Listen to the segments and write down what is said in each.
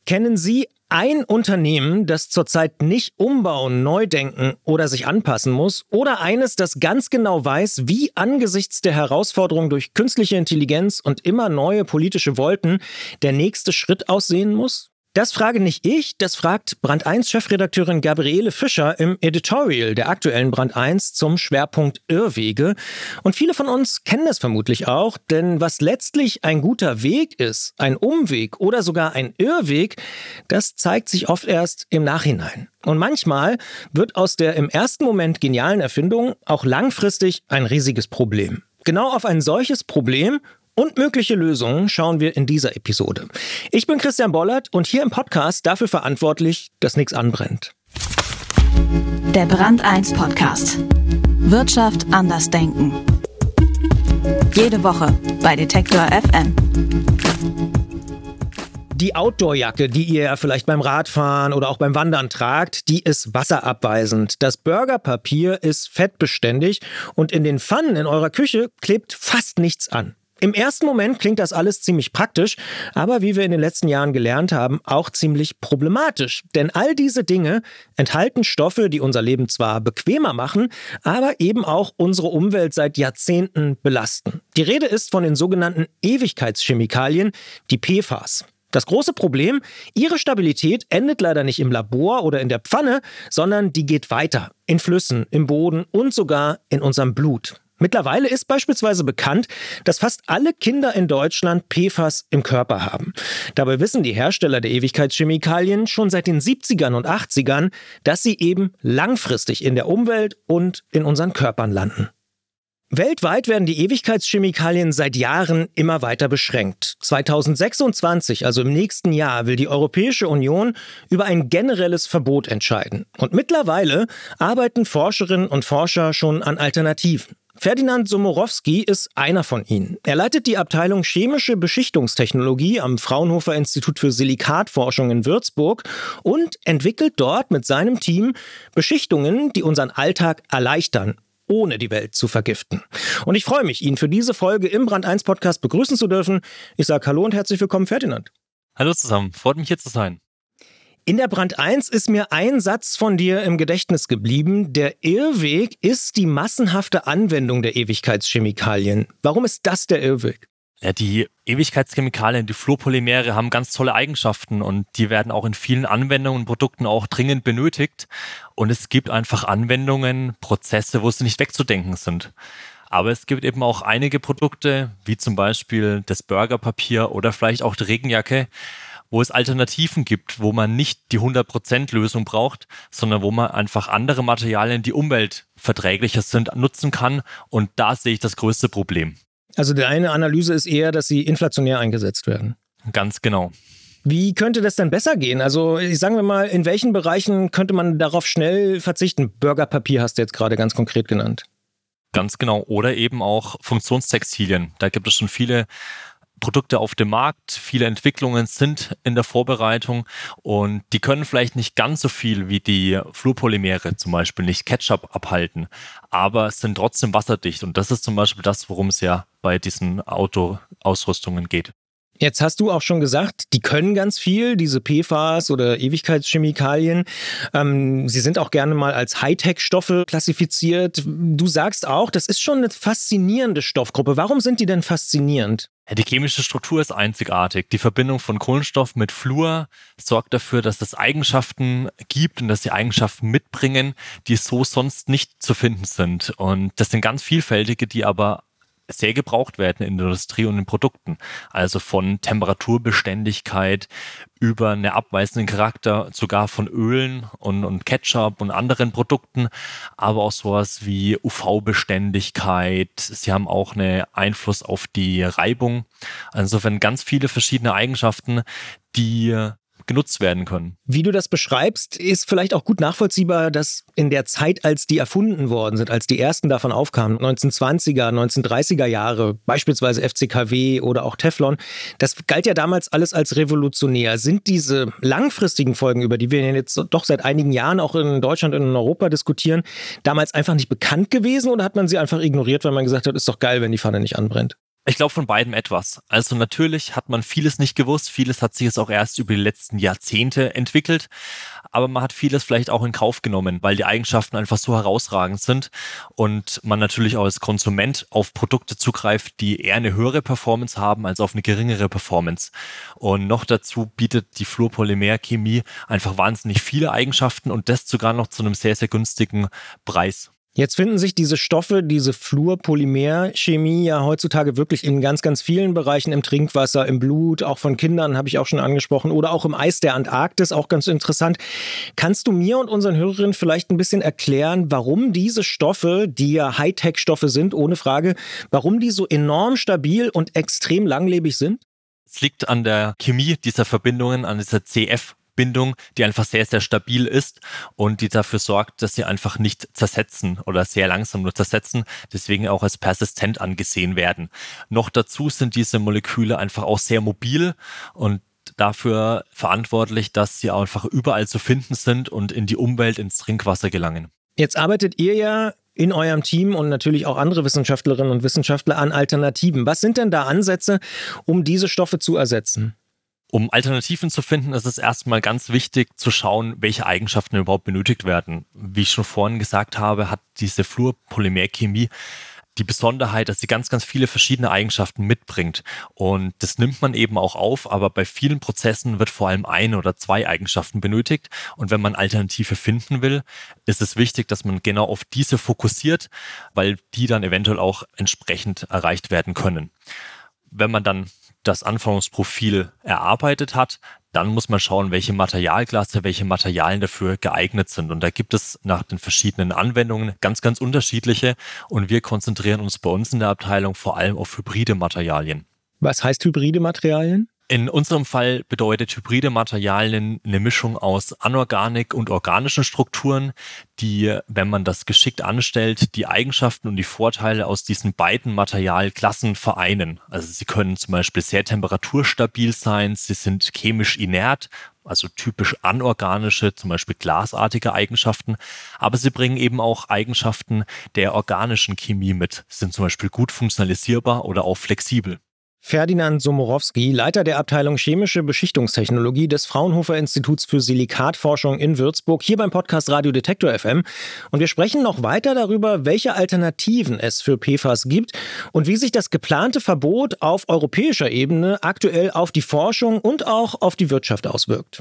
Kennen Sie ein Unternehmen, das zurzeit nicht umbauen, neu denken oder sich anpassen muss? Oder eines, das ganz genau weiß, wie angesichts der Herausforderung durch künstliche Intelligenz und immer neue politische Wolken der nächste Schritt aussehen muss? Das frage nicht ich, das fragt Brand 1 Chefredakteurin Gabriele Fischer im Editorial der aktuellen Brand 1 zum Schwerpunkt Irrwege. Und viele von uns kennen das vermutlich auch, denn was letztlich ein guter Weg ist, ein Umweg oder sogar ein Irrweg, das zeigt sich oft erst im Nachhinein. Und manchmal wird aus der im ersten Moment genialen Erfindung auch langfristig ein riesiges Problem. Genau auf ein solches Problem und mögliche Lösungen schauen wir in dieser Episode. Ich bin Christian Bollert und hier im Podcast dafür verantwortlich, dass nichts anbrennt. Der Brand 1 Podcast. Wirtschaft anders denken. Jede Woche bei Detektor FM. Die Outdoor-Jacke, die ihr ja vielleicht beim Radfahren oder auch beim Wandern tragt, die ist wasserabweisend. Das Burgerpapier ist fettbeständig und in den Pfannen in eurer Küche klebt fast nichts an. Im ersten Moment klingt das alles ziemlich praktisch, aber wie wir in den letzten Jahren gelernt haben, auch ziemlich problematisch. Denn all diese Dinge enthalten Stoffe, die unser Leben zwar bequemer machen, aber eben auch unsere Umwelt seit Jahrzehnten belasten. Die Rede ist von den sogenannten Ewigkeitschemikalien, die PFAS. Das große Problem, ihre Stabilität endet leider nicht im Labor oder in der Pfanne, sondern die geht weiter. In Flüssen, im Boden und sogar in unserem Blut. Mittlerweile ist beispielsweise bekannt, dass fast alle Kinder in Deutschland PFAS im Körper haben. Dabei wissen die Hersteller der Ewigkeitschemikalien schon seit den 70ern und 80ern, dass sie eben langfristig in der Umwelt und in unseren Körpern landen. Weltweit werden die Ewigkeitschemikalien seit Jahren immer weiter beschränkt. 2026, also im nächsten Jahr, will die Europäische Union über ein generelles Verbot entscheiden. Und mittlerweile arbeiten Forscherinnen und Forscher schon an Alternativen. Ferdinand Somorowski ist einer von ihnen. Er leitet die Abteilung Chemische Beschichtungstechnologie am Fraunhofer Institut für Silikatforschung in Würzburg und entwickelt dort mit seinem Team Beschichtungen, die unseren Alltag erleichtern, ohne die Welt zu vergiften. Und ich freue mich, ihn für diese Folge im Brand 1 Podcast begrüßen zu dürfen. Ich sage Hallo und herzlich willkommen, Ferdinand. Hallo zusammen, freut mich hier zu sein. In der Brand 1 ist mir ein Satz von dir im Gedächtnis geblieben. Der Irrweg ist die massenhafte Anwendung der Ewigkeitschemikalien. Warum ist das der Irrweg? Ja, die Ewigkeitschemikalien, die Fluorpolymere haben ganz tolle Eigenschaften und die werden auch in vielen Anwendungen und Produkten auch dringend benötigt. Und es gibt einfach Anwendungen, Prozesse, wo sie nicht wegzudenken sind. Aber es gibt eben auch einige Produkte, wie zum Beispiel das Burgerpapier oder vielleicht auch die Regenjacke, wo es Alternativen gibt, wo man nicht die 100% Lösung braucht, sondern wo man einfach andere Materialien, die umweltverträglicher sind, nutzen kann. Und da sehe ich das größte Problem. Also die eine Analyse ist eher, dass sie inflationär eingesetzt werden. Ganz genau. Wie könnte das denn besser gehen? Also sagen wir mal, in welchen Bereichen könnte man darauf schnell verzichten? Burgerpapier hast du jetzt gerade ganz konkret genannt. Ganz genau. Oder eben auch Funktionstextilien. Da gibt es schon viele Produkte auf dem Markt, viele Entwicklungen sind in der Vorbereitung und die können vielleicht nicht ganz so viel wie die Fluorpolymere, zum Beispiel nicht Ketchup abhalten, aber sind trotzdem wasserdicht und das ist zum Beispiel das, worum es ja bei diesen Autoausrüstungen geht. Jetzt hast du auch schon gesagt, die können ganz viel, diese PFAS oder Ewigkeitschemikalien. Sie sind auch gerne mal als Hightech-Stoffe klassifiziert. Du sagst auch, das ist schon eine faszinierende Stoffgruppe. Warum sind die denn faszinierend? Ja, die chemische Struktur ist einzigartig. Die Verbindung von Kohlenstoff mit Fluor sorgt dafür, dass es Eigenschaften gibt und dass sie Eigenschaften mitbringen, die so sonst nicht zu finden sind. Und das sind ganz vielfältige, die aber sehr gebraucht werden in der Industrie und in Produkten. Also von Temperaturbeständigkeit über einen abweisenden Charakter, sogar von Ölen und Ketchup und anderen Produkten, aber auch sowas wie UV-Beständigkeit. Sie haben auch einen Einfluss auf die Reibung. Insofern ganz viele verschiedene Eigenschaften, die genutzt werden können. Wie du das beschreibst, ist vielleicht auch gut nachvollziehbar, dass in der Zeit, als die erfunden worden sind, als die ersten davon aufkamen, 1920er, 1930er Jahre, beispielsweise FCKW oder auch Teflon, das galt ja damals alles als revolutionär. Sind diese langfristigen Folgen, über die wir jetzt doch seit einigen Jahren auch in Deutschland und in Europa diskutieren, damals einfach nicht bekannt gewesen oder hat man sie einfach ignoriert, weil man gesagt hat, ist doch geil, wenn die Pfanne nicht anbrennt? Ich glaube von beidem etwas. Also natürlich hat man vieles nicht gewusst, vieles hat sich jetzt auch erst über die letzten Jahrzehnte entwickelt, aber man hat vieles vielleicht auch in Kauf genommen, weil die Eigenschaften einfach so herausragend sind und man natürlich auch als Konsument auf Produkte zugreift, die eher eine höhere Performance haben als auf eine geringere Performance. Und noch dazu bietet die Fluorpolymerchemie einfach wahnsinnig viele Eigenschaften und das sogar noch zu einem sehr, sehr günstigen Preis. Jetzt finden sich diese Stoffe, diese Fluorpolymerchemie ja heutzutage wirklich in ganz, ganz vielen Bereichen im Trinkwasser, im Blut, auch von Kindern, habe ich auch schon angesprochen, oder auch im Eis der Antarktis, auch ganz interessant. Kannst du mir und unseren Hörerinnen vielleicht ein bisschen erklären, warum diese Stoffe, die ja Hightech-Stoffe sind, ohne Frage, warum die so enorm stabil und extrem langlebig sind? Es liegt an der Chemie dieser Verbindungen, an dieser CF-Bindung, die einfach sehr, sehr stabil ist und die dafür sorgt, dass sie einfach nicht zersetzen oder sehr langsam nur zersetzen, deswegen auch als persistent angesehen werden. Noch dazu sind diese Moleküle einfach auch sehr mobil und dafür verantwortlich, dass sie einfach überall zu finden sind und in die Umwelt, ins Trinkwasser gelangen. Jetzt arbeitet ihr ja in eurem Team und natürlich auch andere Wissenschaftlerinnen und Wissenschaftler an Alternativen. Was sind denn da Ansätze, um diese Stoffe zu ersetzen? Um Alternativen zu finden, ist es erstmal ganz wichtig zu schauen, welche Eigenschaften überhaupt benötigt werden. Wie ich schon vorhin gesagt habe, hat diese Fluorpolymerchemie die Besonderheit, dass sie ganz, ganz viele verschiedene Eigenschaften mitbringt. Und das nimmt man eben auch auf, aber bei vielen Prozessen wird vor allem eine oder zwei Eigenschaften benötigt. Und wenn man Alternative finden will, ist es wichtig, dass man genau auf diese fokussiert, weil die dann eventuell auch entsprechend erreicht werden können. Wenn man dann das Anforderungsprofil erarbeitet hat, dann muss man schauen, welche Materialklasse, welche Materialien dafür geeignet sind. Und da gibt es nach den verschiedenen Anwendungen ganz, ganz unterschiedliche. Und wir konzentrieren uns bei uns in der Abteilung vor allem auf hybride Materialien. Was heißt hybride Materialien? In unserem Fall bedeutet hybride Materialien eine Mischung aus Anorganik und organischen Strukturen, die, wenn man das geschickt anstellt, die Eigenschaften und die Vorteile aus diesen beiden Materialklassen vereinen. Also sie können zum Beispiel sehr temperaturstabil sein, sie sind chemisch inert, also typisch anorganische, zum Beispiel glasartige Eigenschaften, aber sie bringen eben auch Eigenschaften der organischen Chemie mit, sind zum Beispiel gut funktionalisierbar oder auch flexibel. Ferdinand Somorowski, Leiter der Abteilung Chemische Beschichtungstechnologie des Fraunhofer Instituts für Silikatforschung in Würzburg, hier beim Podcast Radio Detektor FM. Und wir sprechen noch weiter darüber, welche Alternativen es für PFAS gibt und wie sich das geplante Verbot auf europäischer Ebene aktuell auf die Forschung und auch auf die Wirtschaft auswirkt.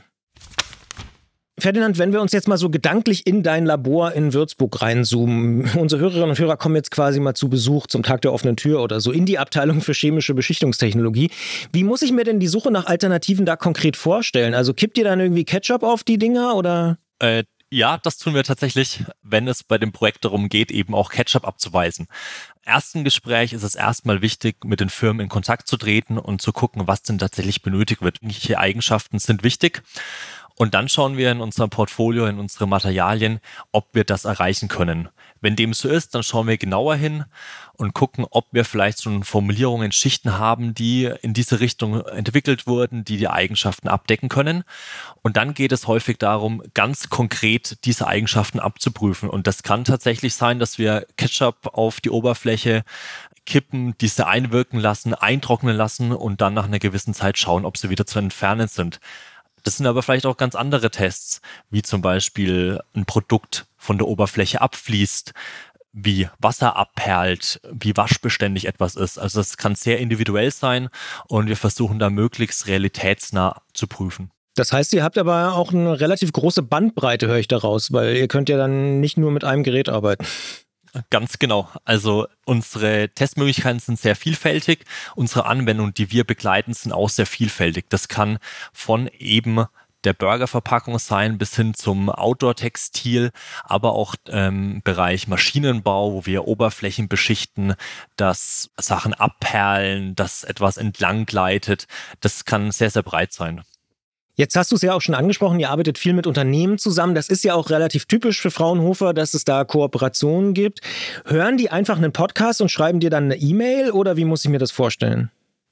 Ferdinand, wenn wir uns jetzt mal so gedanklich in dein Labor in Würzburg reinzoomen, unsere Hörerinnen und Hörer kommen jetzt quasi mal zu Besuch zum Tag der offenen Tür oder so in die Abteilung für chemische Beschichtungstechnologie. Wie muss ich mir denn die Suche nach Alternativen da konkret vorstellen? Also kippt ihr dann irgendwie Ketchup auf die Dinger oder? Ja, das tun wir tatsächlich, wenn es bei dem Projekt darum geht, eben auch Ketchup abzuweisen. Im ersten Gespräch ist es erstmal wichtig, mit den Firmen in Kontakt zu treten und zu gucken, was denn tatsächlich benötigt wird. Welche Eigenschaften sind wichtig? Und dann schauen wir in unserem Portfolio, in unsere Materialien, ob wir das erreichen können. Wenn dem so ist, dann schauen wir genauer hin und gucken, ob wir vielleicht schon Formulierungen, Schichten haben, die in diese Richtung entwickelt wurden, die die Eigenschaften abdecken können. Und dann geht es häufig darum, ganz konkret diese Eigenschaften abzuprüfen. Und das kann tatsächlich sein, dass wir Ketchup auf die Oberfläche kippen, diese einwirken lassen, eintrocknen lassen und dann nach einer gewissen Zeit schauen, ob sie wieder zu entfernen sind. Das sind aber vielleicht auch ganz andere Tests, wie zum Beispiel ein Produkt von der Oberfläche abfließt, wie Wasser abperlt, wie waschbeständig etwas ist. Also das kann sehr individuell sein und wir versuchen da möglichst realitätsnah zu prüfen. Das heißt, ihr habt aber auch eine relativ große Bandbreite, höre ich daraus, weil ihr könnt ja dann nicht nur mit einem Gerät arbeiten. Ganz genau. Also unsere Testmöglichkeiten sind sehr vielfältig. Unsere Anwendungen, die wir begleiten, sind auch sehr vielfältig. Das kann von eben der Burgerverpackung sein bis hin zum Outdoor-Textil, aber auch im Bereich Maschinenbau, wo wir Oberflächen beschichten, dass Sachen abperlen, dass etwas entlang gleitet. Das kann sehr, sehr breit sein. Jetzt hast du es ja auch schon angesprochen, ihr arbeitet viel mit Unternehmen zusammen. Das ist ja auch relativ typisch für Fraunhofer, dass es da Kooperationen gibt. Hören die einfach einen Podcast und schreiben dir dann eine E-Mail oder wie muss ich mir das vorstellen?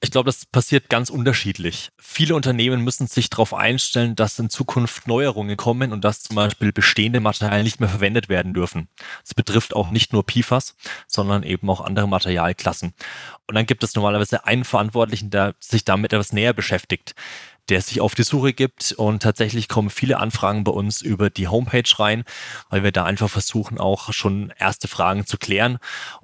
Ich glaube, das passiert ganz unterschiedlich. Viele Unternehmen müssen sich darauf einstellen, dass in Zukunft Neuerungen kommen und dass zum Beispiel bestehende Materialien nicht mehr verwendet werden dürfen. Das betrifft auch nicht nur PFAS, sondern eben auch andere Materialklassen. Und dann gibt es normalerweise einen Verantwortlichen, der sich damit etwas näher beschäftigt, der sich auf die Suche gibt, und tatsächlich kommen viele Anfragen bei uns über die Homepage rein, weil wir da einfach versuchen, auch schon erste Fragen zu klären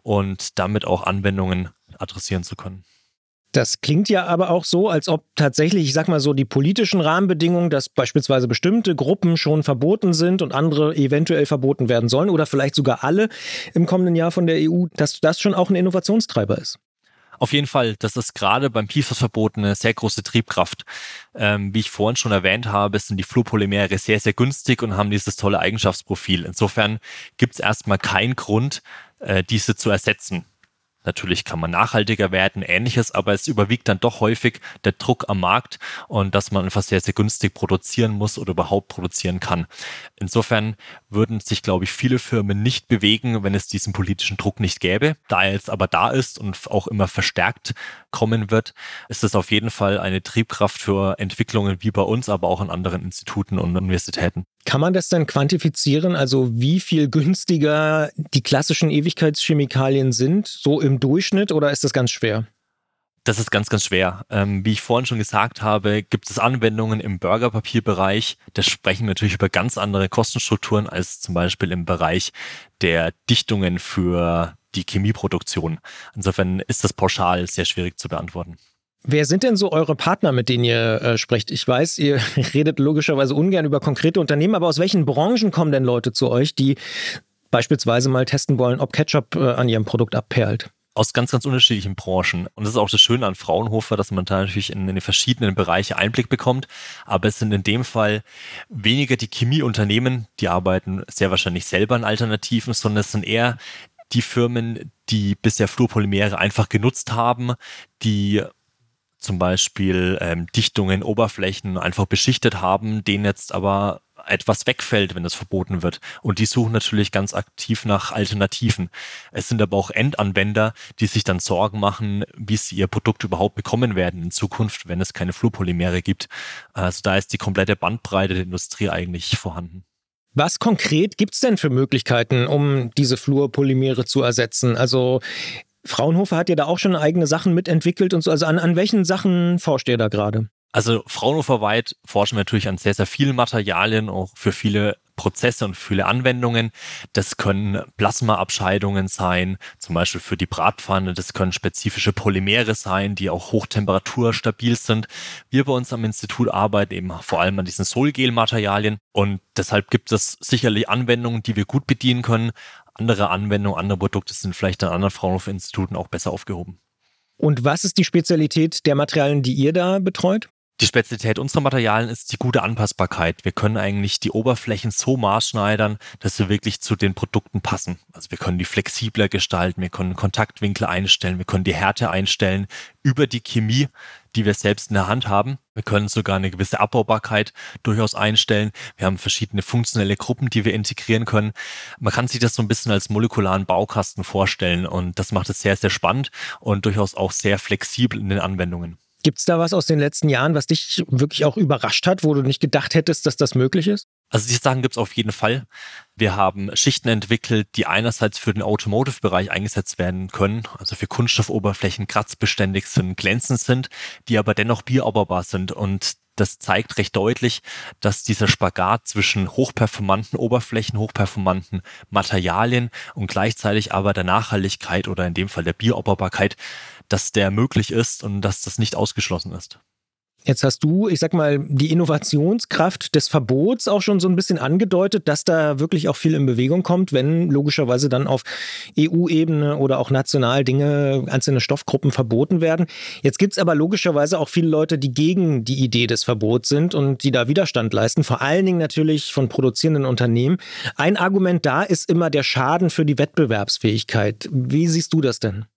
und damit auch Anwendungen adressieren zu können. Das klingt ja aber auch so, als ob tatsächlich, ich sag mal so, die politischen Rahmenbedingungen, dass beispielsweise bestimmte Gruppen schon verboten sind und andere eventuell verboten werden sollen oder vielleicht sogar alle im kommenden Jahr von der EU, dass das schon auch ein Innovationstreiber ist. Auf jeden Fall, das ist gerade beim PFAS-Verbot eine sehr große Triebkraft. Wie ich vorhin schon erwähnt habe, sind die Fluorpolymere sehr, sehr günstig und haben dieses tolle Eigenschaftsprofil. Insofern gibt es erstmal keinen Grund, diese zu ersetzen. Natürlich kann man nachhaltiger werden, Ähnliches, aber es überwiegt dann doch häufig der Druck am Markt und dass man einfach sehr, sehr günstig produzieren muss oder überhaupt produzieren kann. Insofern würden sich, glaube ich, viele Firmen nicht bewegen, wenn es diesen politischen Druck nicht gäbe. Da er jetzt aber da ist und auch immer verstärkt kommen wird, ist es auf jeden Fall eine Triebkraft für Entwicklungen wie bei uns, aber auch an anderen Instituten und Universitäten. Kann man das denn quantifizieren, also wie viel günstiger die klassischen Ewigkeitschemikalien sind, so im Durchschnitt, oder ist das ganz schwer? Das ist ganz, ganz schwer. Wie ich vorhin schon gesagt habe, gibt es Anwendungen im Burgerpapierbereich. Da sprechen wir natürlich über ganz andere Kostenstrukturen als zum Beispiel im Bereich der Dichtungen für die Chemieproduktion. Insofern ist das pauschal sehr schwierig zu beantworten. Wer sind denn so eure Partner, mit denen ihr sprecht? Ich weiß, ihr redet logischerweise ungern über konkrete Unternehmen, aber aus welchen Branchen kommen denn Leute zu euch, die beispielsweise mal testen wollen, ob Ketchup an ihrem Produkt abperlt? Aus ganz, ganz unterschiedlichen Branchen. Und das ist auch das Schöne an Fraunhofer, dass man da natürlich in die verschiedenen Bereiche Einblick bekommt. Aber es sind in dem Fall weniger die Chemieunternehmen, die arbeiten sehr wahrscheinlich selber an Alternativen, sondern es sind eher die Firmen, die bisher Fluorpolymere einfach genutzt haben, die zum Beispiel Dichtungen, Oberflächen einfach beschichtet haben, denen jetzt aber etwas wegfällt, wenn das verboten wird. Und die suchen natürlich ganz aktiv nach Alternativen. Es sind aber auch Endanwender, die sich dann Sorgen machen, wie sie ihr Produkt überhaupt bekommen werden in Zukunft, wenn es keine Fluorpolymere gibt. Also da ist die komplette Bandbreite der Industrie eigentlich vorhanden. Was konkret gibt es denn für Möglichkeiten, um diese Fluorpolymere zu ersetzen? Also Fraunhofer hat ja da auch schon eigene Sachen mitentwickelt und so. Also an welchen Sachen forscht ihr da gerade? Also Fraunhofer-weit forschen wir natürlich an sehr, sehr vielen Materialien, auch für viele Prozesse und viele Anwendungen. Das können Plasmaabscheidungen sein, zum Beispiel für die Bratpfanne. Das können spezifische Polymere sein, die auch hochtemperaturstabil sind. Wir bei uns am Institut arbeiten eben vor allem an diesen Solgel-Materialien und deshalb gibt es sicherlich Anwendungen, die wir gut bedienen können. Andere Anwendungen, andere Produkte sind vielleicht an anderen Fraunhofer-Instituten auch besser aufgehoben. Und was ist die Spezialität der Materialien, die ihr da betreut? Die Spezialität unserer Materialien ist die gute Anpassbarkeit. Wir können eigentlich die Oberflächen so maßschneidern, dass sie wirklich zu den Produkten passen. Also wir können die flexibler gestalten, wir können Kontaktwinkel einstellen, wir können die Härte einstellen über die Chemie, die wir selbst in der Hand haben. Wir können sogar eine gewisse Abbaubarkeit durchaus einstellen. Wir haben verschiedene funktionelle Gruppen, die wir integrieren können. Man kann sich das so ein bisschen als molekularen Baukasten vorstellen und das macht es sehr, sehr spannend und durchaus auch sehr flexibel in den Anwendungen. Gibt es da was aus den letzten Jahren, was dich wirklich auch überrascht hat, wo du nicht gedacht hättest, dass das möglich ist? Also diese Sachen gibt es auf jeden Fall. Wir haben Schichten entwickelt, die einerseits für den Automotive-Bereich eingesetzt werden können, also für Kunststoffoberflächen kratzbeständig sind, glänzend sind, die aber dennoch bioabbaubar sind. Und das zeigt recht deutlich, dass dieser Spagat zwischen hochperformanten Oberflächen, hochperformanten Materialien und gleichzeitig aber der Nachhaltigkeit oder in dem Fall der Bioabbaubarkeit, dass der möglich ist und dass das nicht ausgeschlossen ist. Jetzt hast du, ich sag mal, die Innovationskraft des Verbots auch schon so ein bisschen angedeutet, dass da wirklich auch viel in Bewegung kommt, wenn logischerweise dann auf EU-Ebene oder auch national einzelne Stoffgruppen verboten werden. Jetzt gibt es aber logischerweise auch viele Leute, die gegen die Idee des Verbots sind und die da Widerstand leisten, vor allen Dingen natürlich von produzierenden Unternehmen. Ein Argument da ist immer der Schaden für die Wettbewerbsfähigkeit. Wie siehst du das denn?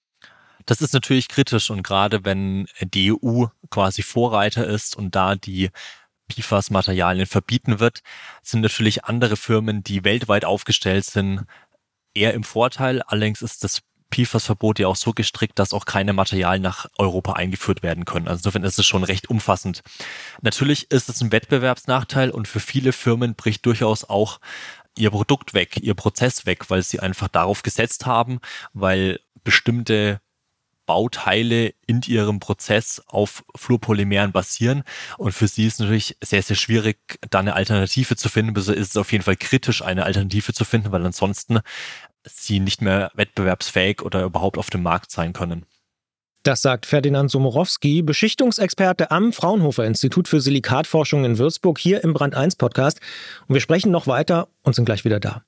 Das ist natürlich kritisch und gerade wenn die EU quasi Vorreiter ist und da die PFAS-Materialien verbieten wird, sind natürlich andere Firmen, die weltweit aufgestellt sind, eher im Vorteil. Allerdings ist das PFAS-Verbot ja auch so gestrickt, dass auch keine Materialien nach Europa eingeführt werden können. Also insofern ist es schon recht umfassend. Natürlich ist es ein Wettbewerbsnachteil und für viele Firmen bricht durchaus auch ihr Produkt weg, ihr Prozess weg, weil sie einfach darauf gesetzt haben, weil bestimmte Bauteile in ihrem Prozess auf Fluorpolymeren basieren. Und für sie ist es natürlich sehr, sehr schwierig, da eine Alternative zu finden. Also ist es auf jeden Fall kritisch, eine Alternative zu finden, weil ansonsten sie nicht mehr wettbewerbsfähig oder überhaupt auf dem Markt sein können. Das sagt Ferdinand Somorowski, Beschichtungsexperte am Fraunhofer Institut für Silikatforschung in Würzburg, hier im Brand 1 Podcast. Und wir sprechen noch weiter und sind gleich wieder da.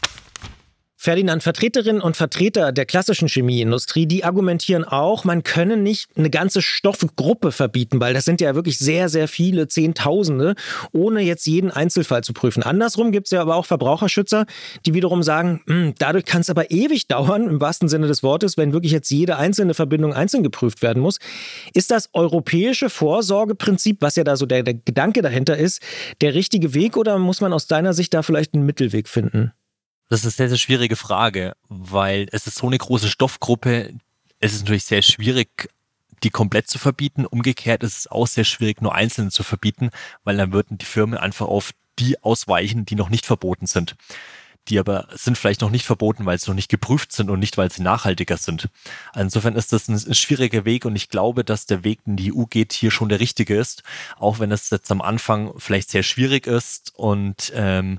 Ferdinand, Vertreterinnen und Vertreter der klassischen Chemieindustrie, die argumentieren auch, man könne nicht eine ganze Stoffgruppe verbieten, weil das sind ja wirklich sehr, sehr viele, Zehntausende, ohne jetzt jeden Einzelfall zu prüfen. Andersrum gibt es ja aber auch Verbraucherschützer, die wiederum sagen, dadurch kann es aber ewig dauern, im wahrsten Sinne des Wortes, wenn wirklich jetzt jede einzelne Verbindung einzeln geprüft werden muss. Ist das europäische Vorsorgeprinzip, was ja da so der Gedanke dahinter ist, der richtige Weg oder muss man aus deiner Sicht da vielleicht einen Mittelweg finden? Das ist eine sehr, sehr schwierige Frage, weil es ist so eine große Stoffgruppe. Es ist natürlich sehr schwierig, die komplett zu verbieten. Umgekehrt ist es auch sehr schwierig, nur einzelne zu verbieten, weil dann würden die Firmen einfach auf die ausweichen, die noch nicht verboten sind. Die aber sind vielleicht noch nicht verboten, weil sie noch nicht geprüft sind und nicht, weil sie nachhaltiger sind. Insofern ist das ein schwieriger Weg und ich glaube, dass der Weg, den die EU geht, hier schon der richtige ist, auch wenn es jetzt am Anfang vielleicht sehr schwierig ist und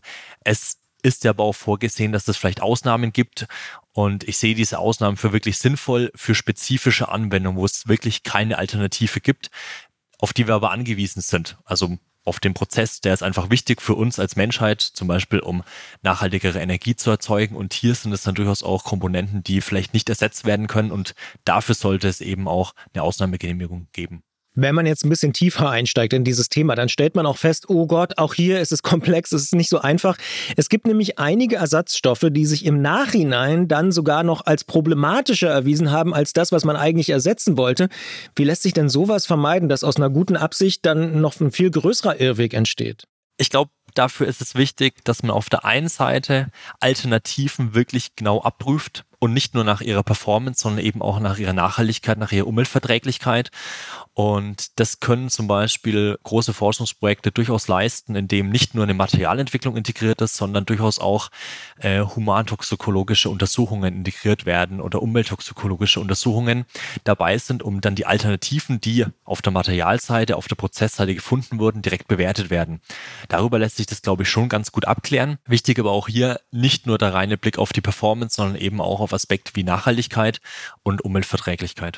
es ist ja aber auch vorgesehen, dass es vielleicht Ausnahmen gibt und ich sehe diese Ausnahmen für wirklich sinnvoll für spezifische Anwendungen, wo es wirklich keine Alternative gibt, auf die wir aber angewiesen sind. Also auf den Prozess, der ist einfach wichtig für uns als Menschheit, zum Beispiel um nachhaltigere Energie zu erzeugen und hier sind es dann durchaus auch Komponenten, die vielleicht nicht ersetzt werden können und dafür sollte es eben auch eine Ausnahmegenehmigung geben. Wenn man jetzt ein bisschen tiefer einsteigt in dieses Thema, dann stellt man auch fest, oh Gott, auch hier ist es komplex, es ist nicht so einfach. Es gibt nämlich einige Ersatzstoffe, die sich im Nachhinein dann sogar noch als problematischer erwiesen haben, als das, was man eigentlich ersetzen wollte. Wie lässt sich denn sowas vermeiden, dass aus einer guten Absicht dann noch ein viel größerer Irrweg entsteht? Ich glaube, dafür ist es wichtig, dass man auf der einen Seite Alternativen wirklich genau abprüft und nicht nur nach ihrer Performance, sondern eben auch nach ihrer Nachhaltigkeit, nach ihrer Umweltverträglichkeit. Und das können zum Beispiel große Forschungsprojekte durchaus leisten, in dem nicht nur eine Materialentwicklung integriert ist, sondern durchaus auch humantoxikologische Untersuchungen integriert werden oder umwelttoxikologische Untersuchungen dabei sind, um dann die Alternativen, die auf der Materialseite, auf der Prozessseite gefunden wurden, direkt bewertet werden. Darüber lässt sich das, glaube ich, schon ganz gut abklären. Wichtig aber auch hier nicht nur der reine Blick auf die Performance, sondern eben auch auf Aspekte wie Nachhaltigkeit und Umweltverträglichkeit.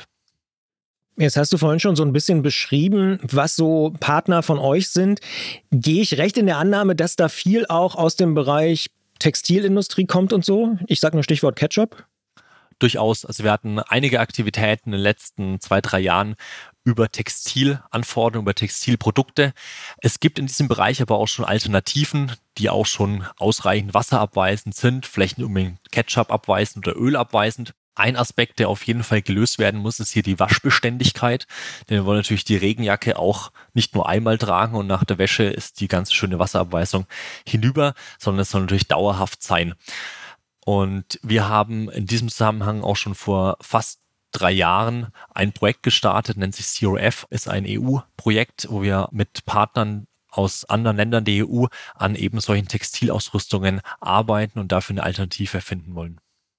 Jetzt hast du vorhin schon so ein bisschen beschrieben, was so Partner von euch sind. Gehe ich recht in der Annahme, dass da viel auch aus dem Bereich Textilindustrie kommt und so? Ich sage nur Stichwort Ketchup. Durchaus. Also wir hatten einige Aktivitäten in den letzten 2-3 Jahren über Textilanforderungen, über Textilprodukte. Es gibt in diesem Bereich aber auch schon Alternativen, die auch schon ausreichend wasserabweisend sind, vielleicht nicht unbedingt Ketchup abweisend oder Öl abweisend. Ein Aspekt, der auf jeden Fall gelöst werden muss, ist hier die Waschbeständigkeit. Denn wir wollen natürlich die Regenjacke auch nicht nur einmal tragen und nach der Wäsche ist die ganz schöne Wasserabweisung hinüber, sondern es soll natürlich dauerhaft sein. Und wir haben in diesem Zusammenhang auch schon vor fast 3 Jahren ein Projekt gestartet, nennt sich ZeroF, ist ein EU-Projekt, wo wir mit Partnern aus anderen Ländern der EU an eben solchen Textilausrüstungen arbeiten und dafür eine Alternative finden wollen.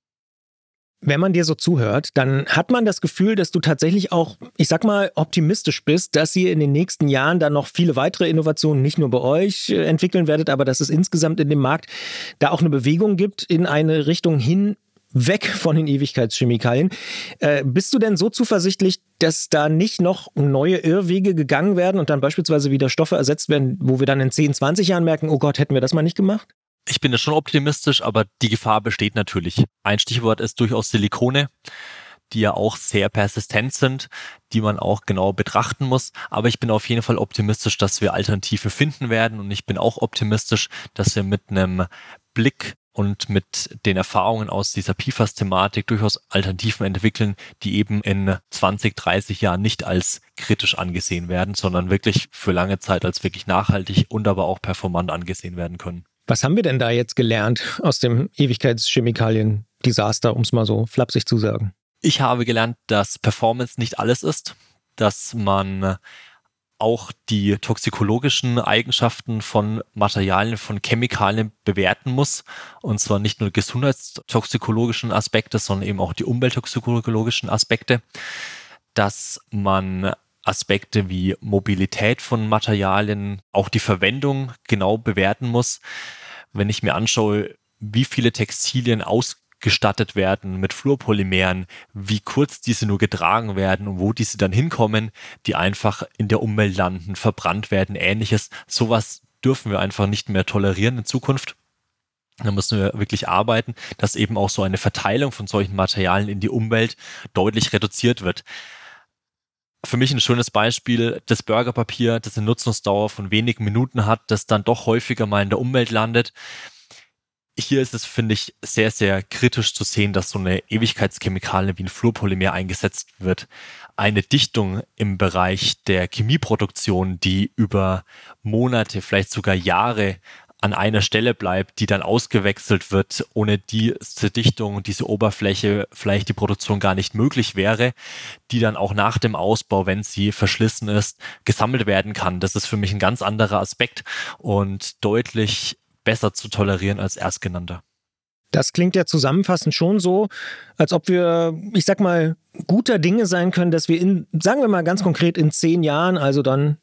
Wenn man dir so zuhört, dann hat man das Gefühl, dass du tatsächlich auch, ich sag mal, optimistisch bist, dass ihr in den nächsten Jahren dann noch viele weitere Innovationen nicht nur bei euch entwickeln werdet, aber dass es insgesamt in dem Markt da auch eine Bewegung gibt in eine Richtung hin, weg von den Ewigkeitschemikalien. Bist du denn so zuversichtlich, dass da nicht noch neue Irrwege gegangen werden und dann beispielsweise wieder Stoffe ersetzt werden, wo wir dann in 10, 20 Jahren merken, oh Gott, hätten wir das mal nicht gemacht? Ich bin da schon optimistisch, aber die Gefahr besteht natürlich. Ein Stichwort ist durchaus Silikone, die ja auch sehr persistent sind, die man auch genau betrachten muss. Aber ich bin auf jeden Fall optimistisch, dass wir Alternative finden werden und ich bin auch optimistisch, dass wir mit einem Blick und mit den Erfahrungen aus dieser PFAS-Thematik durchaus Alternativen entwickeln, die eben in 20, 30 Jahren nicht als kritisch angesehen werden, sondern wirklich für lange Zeit als wirklich nachhaltig und aber auch performant angesehen werden können. Was haben wir denn da jetzt gelernt aus dem Ewigkeitschemikalien-Thema? Desaster, um es mal so flapsig zu sagen. Ich habe gelernt, dass Performance nicht alles ist, dass man auch die toxikologischen Eigenschaften von Materialien, von Chemikalien bewerten muss. Und zwar nicht nur gesundheitstoxikologischen Aspekte, sondern eben auch die umwelttoxikologischen Aspekte. Dass man Aspekte wie Mobilität von Materialien, auch die Verwendung genau bewerten muss. Wenn ich mir anschaue, wie viele Textilien ausgestattet werden mit Fluorpolymeren, wie kurz diese nur getragen werden und wo diese dann hinkommen, die einfach in der Umwelt landen, verbrannt werden, ähnliches. Sowas dürfen wir einfach nicht mehr tolerieren in Zukunft. Da müssen wir wirklich arbeiten, dass eben auch so eine Verteilung von solchen Materialien in die Umwelt deutlich reduziert wird. Für mich ein schönes Beispiel, das Burgerpapier, das eine Nutzungsdauer von wenigen Minuten hat, das dann doch häufiger mal in der Umwelt landet. Hier ist es, finde ich, sehr, sehr kritisch zu sehen, dass so eine Ewigkeitschemikalie wie ein Fluorpolymer eingesetzt wird. Eine Dichtung im Bereich der Chemieproduktion, die über Monate, vielleicht sogar Jahre an einer Stelle bleibt, die dann ausgewechselt wird, ohne diese Dichtung und diese Oberfläche vielleicht die Produktion gar nicht möglich wäre, die dann auch nach dem Ausbau, wenn sie verschlissen ist, gesammelt werden kann. Das ist für mich ein ganz anderer Aspekt und deutlich besser zu tolerieren als erstgenannter. Das klingt ja zusammenfassend schon so, als ob wir, ich sag mal, guter Dinge sein können, dass wir sagen wir mal ganz konkret in 10 Jahren, also dann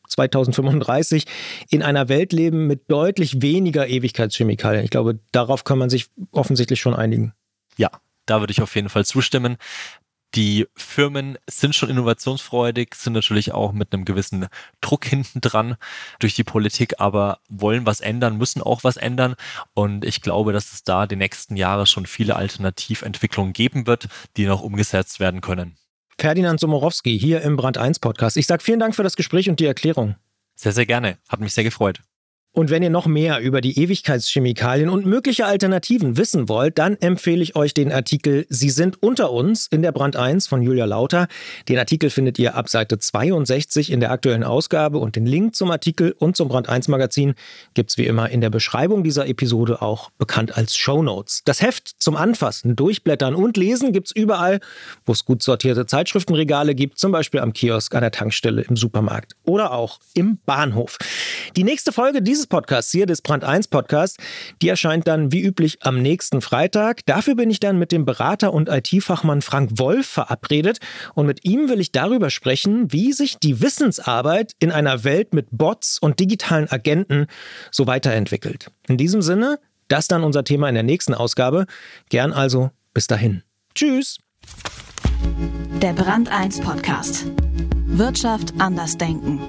2035, in einer Welt leben mit deutlich weniger Ewigkeitschemikalien. Ich glaube, darauf kann man sich offensichtlich schon einigen. Ja, da würde ich auf jeden Fall zustimmen. Die Firmen sind schon innovationsfreudig, sind natürlich auch mit einem gewissen Druck hinten dran durch die Politik, aber wollen was ändern, müssen auch was ändern. Und ich glaube, dass es da die nächsten Jahre schon viele Alternativentwicklungen geben wird, die noch umgesetzt werden können. Ferdinand Somorowski hier im Brand 1 Podcast. Ich sage vielen Dank für das Gespräch und die Erklärung. Sehr, sehr gerne. Hat mich sehr gefreut. Und wenn ihr noch mehr über die Ewigkeitschemikalien und mögliche Alternativen wissen wollt, dann empfehle ich euch den Artikel Sie sind unter uns in der Brand 1 von Julia Lauter. Den Artikel findet ihr ab Seite 62 in der aktuellen Ausgabe und den Link zum Artikel und zum Brand 1 Magazin gibt es wie immer in der Beschreibung dieser Episode, auch bekannt als Shownotes. Das Heft zum Anfassen, Durchblättern und Lesen gibt es überall, wo es gut sortierte Zeitschriftenregale gibt, zum Beispiel am Kiosk, an der Tankstelle, im Supermarkt oder auch im Bahnhof. Die nächste Folge dieses Podcasts hier, des Brand 1 Podcasts, die erscheint dann wie üblich am nächsten Freitag. Dafür bin ich dann mit dem Berater und IT-Fachmann Frank Wolf verabredet und mit ihm will ich darüber sprechen, wie sich die Wissensarbeit in einer Welt mit Bots und digitalen Agenten so weiterentwickelt. In diesem Sinne, das dann unser Thema in der nächsten Ausgabe. Gern also bis dahin. Tschüss! Der Brand 1 Podcast. Wirtschaft anders denken.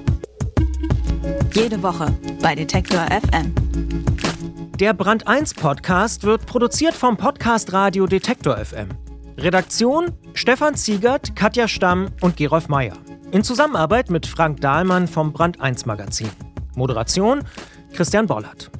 Jede Woche bei Detektor FM. Der Brand 1 Podcast wird produziert vom Podcast Radio Detektor FM. Redaktion Stefan Ziegert, Katja Stamm und Gerolf Meyer. In Zusammenarbeit mit Frank Dahlmann vom Brand 1 Magazin. Moderation Christian Bollert.